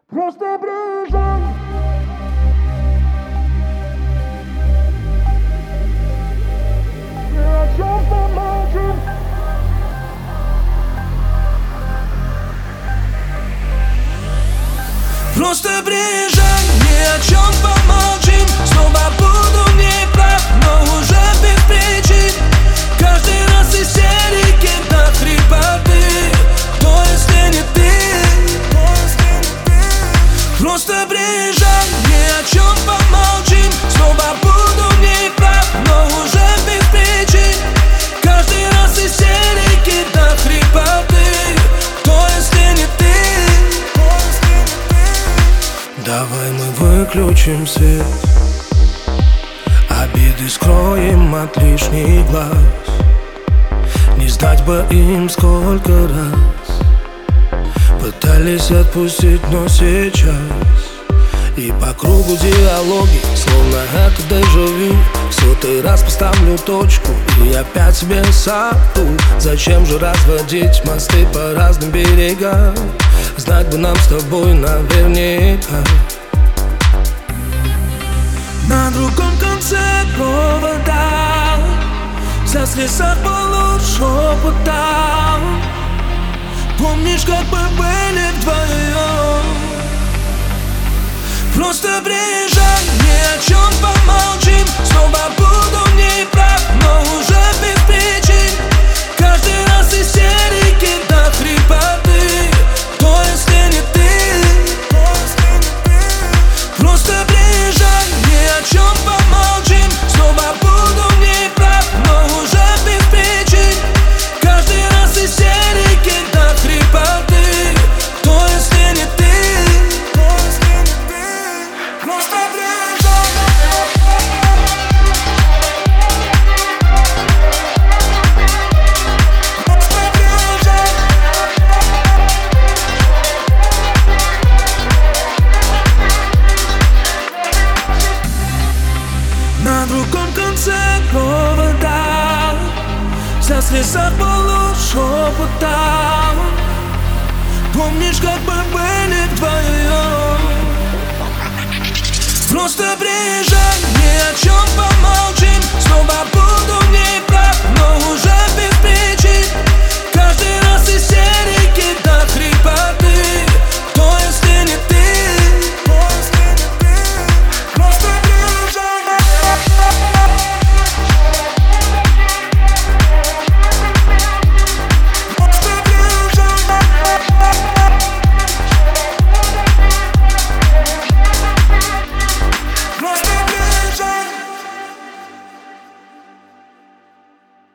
Просто приезжай. Ни о чем помолчим. Просто приезжай, ни о чем помолчим. Снова буду неправ, но уже без причин. Каждый раз истерики до хрипоты. Кто, если не ты? Просто приезжай, ни о чем помолчим. Снова буду неправ, но уже без причин. Каждый раз истерики до хрипоты. Кто, если не ты? Давай мы выключим свет, обиды скроем от лишних глаз. Не знать бы им, сколько раз пытались отпустить, но сейчас и по кругу диалоги, словно это дежавю. В сотый раз поставлю точку и опять себе совру. Зачем же разводить мосты по разным берегам? Знать бы нам с тобой наверняка. На другом конце провода вся в слезах полу шепотом. Помнишь, как мы были вдвоем? Просто приезжай, ни о чем помолчим. Снова буду неправ, но уже без причин. Каждый раз истерики до хрипоты. Кто, если не ты? Просто приезжай, ни о чем помолчим. Снова буду неправ, но уже без причин. Каждый раз истерики до хрипоты. Кто, если не ты? Просто приезжай. На другом конце провода вся в слезах полу шепотом. Помнишь, как